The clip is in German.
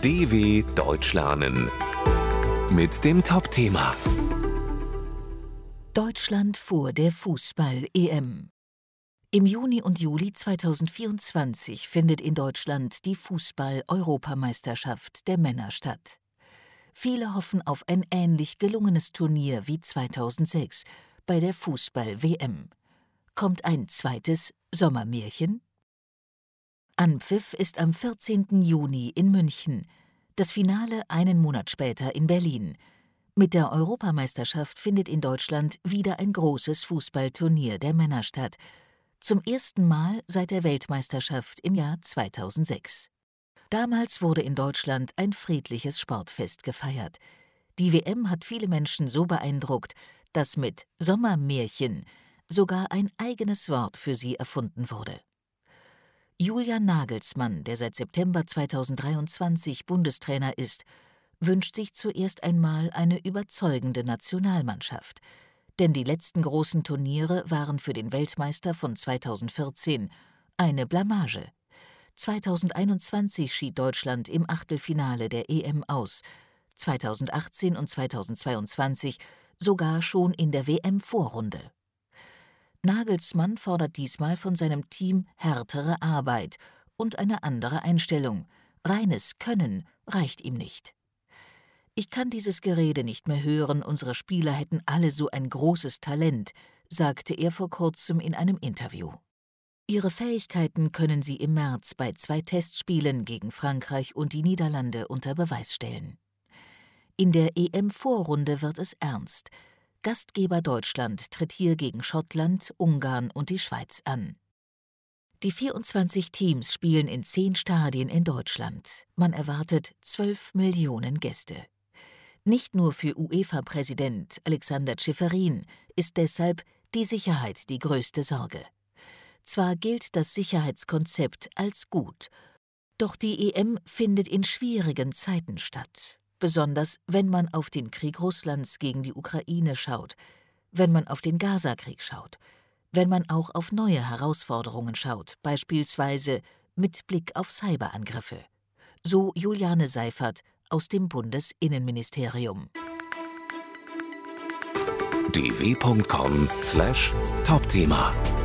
DW Deutsch lernen mit dem Top-Thema Deutschland vor der Fußball-EM. Im Juni und Juli 2024 findet in Deutschland die Fußball-Europameisterschaft der Männer statt. Viele hoffen auf ein ähnlich gelungenes Turnier wie 2006 bei der Fußball-WM. Kommt ein zweites Sommermärchen? Anpfiff ist am 14. Juni in München, das Finale einen Monat später in Berlin. Mit der Europameisterschaft findet in Deutschland wieder ein großes Fußballturnier der Männer statt, zum ersten Mal seit der Weltmeisterschaft im Jahr 2006. Damals wurde in Deutschland ein friedliches Sportfest gefeiert. Die WM hat viele Menschen so beeindruckt, dass mit Sommermärchen sogar ein eigenes Wort für sie erfunden wurde. Julian Nagelsmann, der seit September 2023 Bundestrainer ist, wünscht sich zuerst einmal eine überzeugende Nationalmannschaft. Denn die letzten großen Turniere waren für den Weltmeister von 2014 eine Blamage. 2021 schied Deutschland im Achtelfinale der EM aus, 2018 und 2022 sogar schon in der WM-Vorrunde. Nagelsmann fordert diesmal von seinem Team härtere Arbeit und eine andere Einstellung. Reines Können reicht ihm nicht. Ich kann dieses Gerede nicht mehr hören, unsere Spieler hätten alle so ein großes Talent, sagte er vor kurzem in einem Interview. Ihre Fähigkeiten können sie im März bei 2 Testspielen gegen Frankreich und die Niederlande unter Beweis stellen. In der EM-Vorrunde wird es ernst. Gastgeber Deutschland tritt hier gegen Schottland, Ungarn und die Schweiz an. Die 24 Teams spielen in 10 Stadien in Deutschland. Man erwartet 12 Millionen Gäste. Nicht nur für UEFA-Präsident Alexander Ceferin ist deshalb die Sicherheit die größte Sorge. Zwar gilt das Sicherheitskonzept als gut, doch die EM findet in schwierigen Zeiten statt. Besonders wenn man auf den Krieg Russlands gegen die Ukraine schaut, wenn man auf den Gaza-Krieg schaut, wenn man auch auf neue Herausforderungen schaut, beispielsweise mit Blick auf Cyberangriffe. So Juliane Seifert aus dem Bundesinnenministerium. dw.com/Topthema